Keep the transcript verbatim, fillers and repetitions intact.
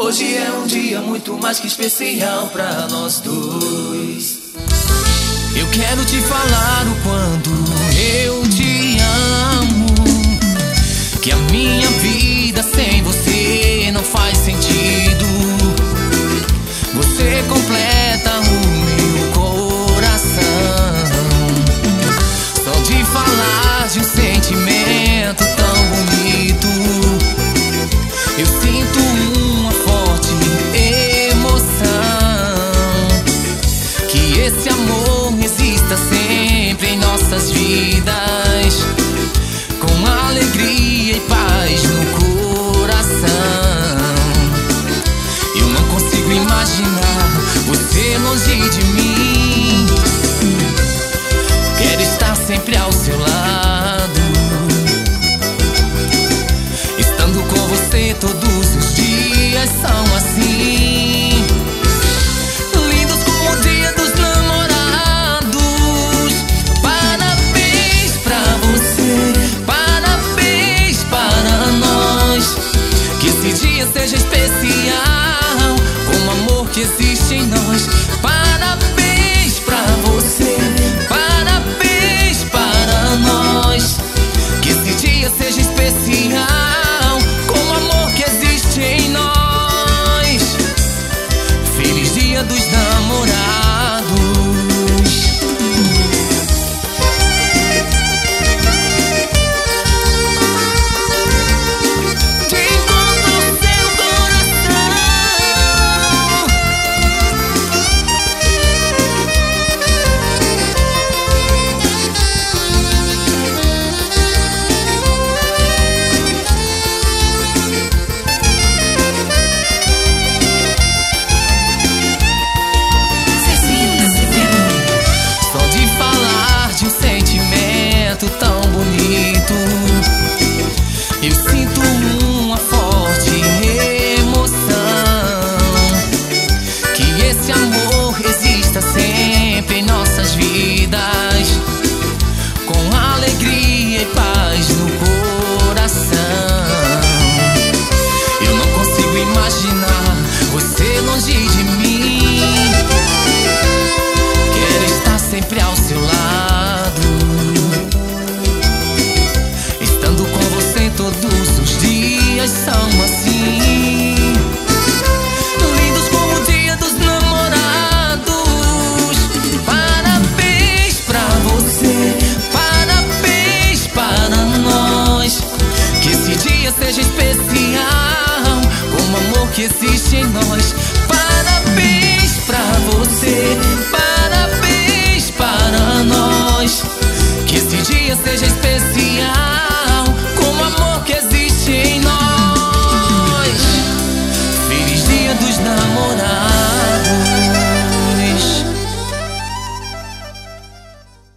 Hoje é um dia muito mais que especial pra nós dois. Eu quero te falar o quanto eu te amo, que a minha vida sem você não faz sentido. Você completa o meu coração. Só de falar de um sentimento tão bonito, eu sinto uma forte emoção. Que esse amor exista sempre em nossas vidas, com alegria e paz no coração. Eu não consigo imaginar você longe de mim. Quero estar sempre ao seu lado, estando com você todos os dias são assim, lindos como o dia dos namorados. Parabéns pra você, parabéns para nós. Que esse dia seja especial, com o amor que existe em nós. Parabéns pra você, parabéns para nós. Que esse dia seja especial, com o amor que existe em nós. Feliz dia dos namorados. Tão bonito, eu sinto uma forte emoção. Que esse amor exista sempre em nossas vidas, com alegria e paz no coração. Eu não consigo imaginar você longe de mim. Quero estar sempre ao seu lado, todos os dias são assim, lindos como o dia dos namorados. Parabéns pra você, parabéns para nós. Que esse dia seja especial, com o amor que existe em nós. Parabéns pra você,